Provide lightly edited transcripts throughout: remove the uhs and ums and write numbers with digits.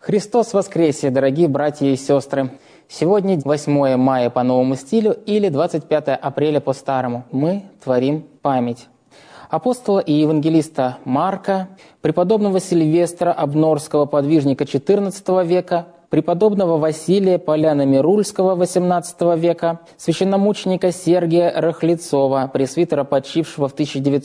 Христос воскресе, дорогие братья и сестры! Сегодня 8 мая по новому стилю или 25 апреля по старому. Мы творим память апостола и евангелиста Марка, преподобного Сильвестра Обнорского, подвижника XIV века, преподобного Василия Поляно-Мирульского XVIII века, священномученика Сергия Рахлицова, пресвитера, почившего в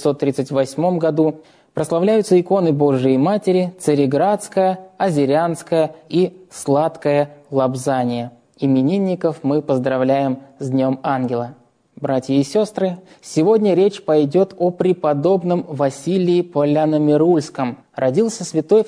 1938 году, прославляются иконы Божией Матери, Цареградская, Озерянская и Сладкое Лобзание. Именинников мы поздравляем с Днем Ангела. Братья и сестры, сегодня речь пойдет о преподобном Василии Поляно-Мирульском. Родился святой в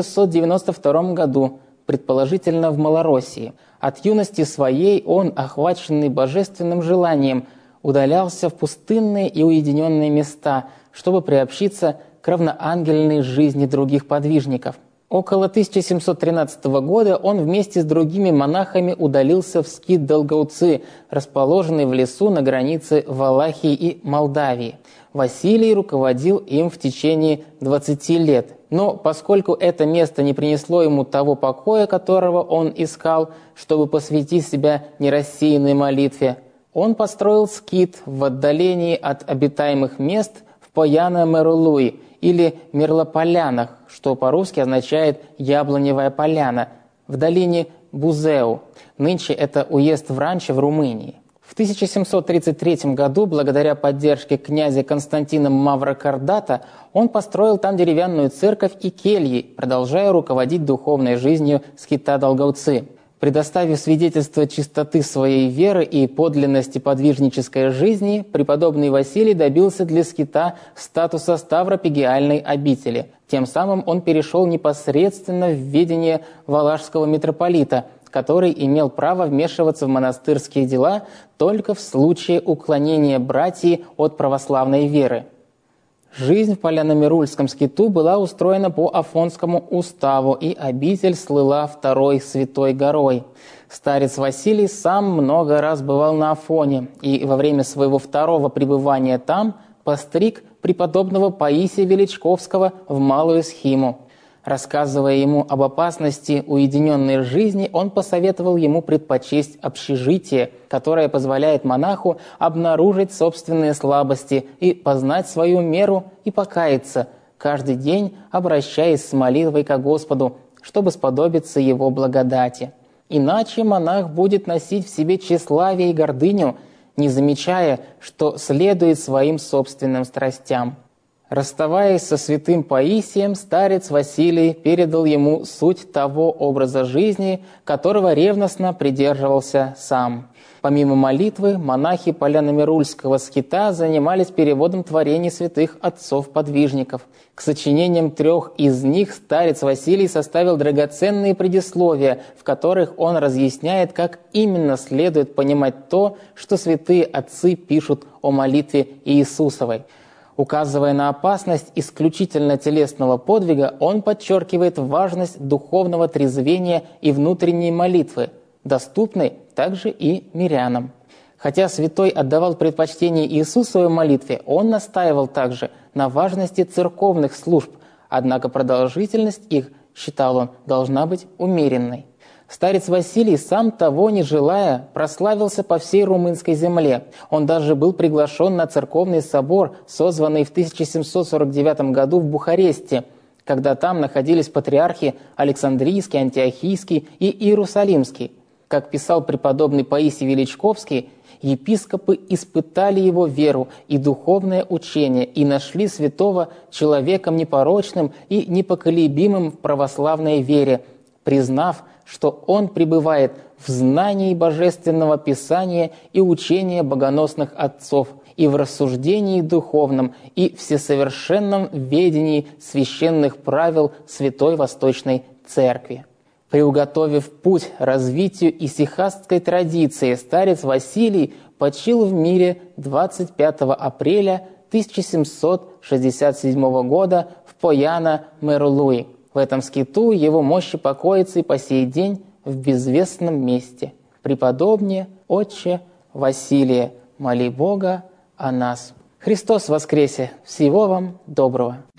1692 году, предположительно в Малороссии. От юности своей он, охваченный божественным желанием, удалялся в пустынные и уединенные места, чтобы приобщиться к равноангельной жизни других подвижников. Около 1713 года он вместе с другими монахами удалился в скит Долгоуцы, расположенный в лесу на границе Валахии и Молдавии. Василий руководил им в течение 20 лет. Но поскольку это место не принесло ему того покоя, которого он искал, чтобы посвятить себя нерассеянной молитве, он построил скит в отдалении от обитаемых мест в Пояно-Мерулуи или Мерлополянах, что по-русски означает «яблоневая поляна», в долине Бузеу. Нынче это уезд Вранча в Румынии. В 1733 году, благодаря поддержке князя Константина Маврокордата, он построил там деревянную церковь и кельи, продолжая руководить духовной жизнью скита Долгоуцы. Предоставив свидетельство чистоты своей веры и подлинности подвижнической жизни, преподобный Василий добился для скита статуса ставропигиальной обители. Тем самым он перешел непосредственно в ведение валашского митрополита, который имел право вмешиваться в монастырские дела только в случае уклонения братьев от православной веры. Жизнь в Поляно-Мирульском скиту была устроена по Афонскому уставу, и обитель слыла второй святой горой. Старец Василий сам много раз бывал на Афоне, и во время своего второго пребывания там постриг преподобного Паисия Величковского в Малую Схиму. Рассказывая ему об опасности уединенной жизни, он посоветовал ему предпочесть общежитие, которое позволяет монаху обнаружить собственные слабости и познать свою меру и покаяться, каждый день обращаясь с молитвой ко Господу, чтобы сподобиться Его благодати. Иначе монах будет носить в себе тщеславие и гордыню, не замечая, что следует своим собственным страстям. Расставаясь со святым Паисием, старец Василий передал ему суть того образа жизни, которого ревностно придерживался сам. Помимо молитвы, монахи Поляно-Мирульского скита занимались переводом творений святых отцов-подвижников. К сочинениям 3 из них старец Василий составил драгоценные предисловия, в которых он разъясняет, как именно следует понимать то, что святые отцы пишут о молитве Иисусовой. Указывая на опасность исключительно телесного подвига, он подчеркивает важность духовного трезвения и внутренней молитвы, доступной также и мирянам. Хотя святой отдавал предпочтение Иисусовой молитве, он настаивал также на важности церковных служб, однако продолжительность их, считал он, должна быть умеренной. Старец Василий, сам того не желая, прославился по всей румынской земле. Он даже был приглашен на церковный собор, созванный в 1749 году в Бухаресте, когда там находились патриархи Александрийский, Антиохийский и Иерусалимский. Как писал преподобный Паисий Величковский, епископы испытали его веру и духовное учение и нашли святого человеком непорочным и непоколебимым в православной вере, признав, что он пребывает в знании Божественного Писания и учения богоносных отцов, и в рассуждении духовном, и всесовершенном ведении священных правил Святой Восточной Церкви. Приуготовив путь развитию исихастской традиции, старец Василий почил в мире 25 апреля 1767 года в Пояно-Мерулуи. В этом скиту его мощи покоятся и по сей день в безвестном месте. Преподобнее, отче Василия, моли Бога о нас. Христос воскресе! Всего вам доброго!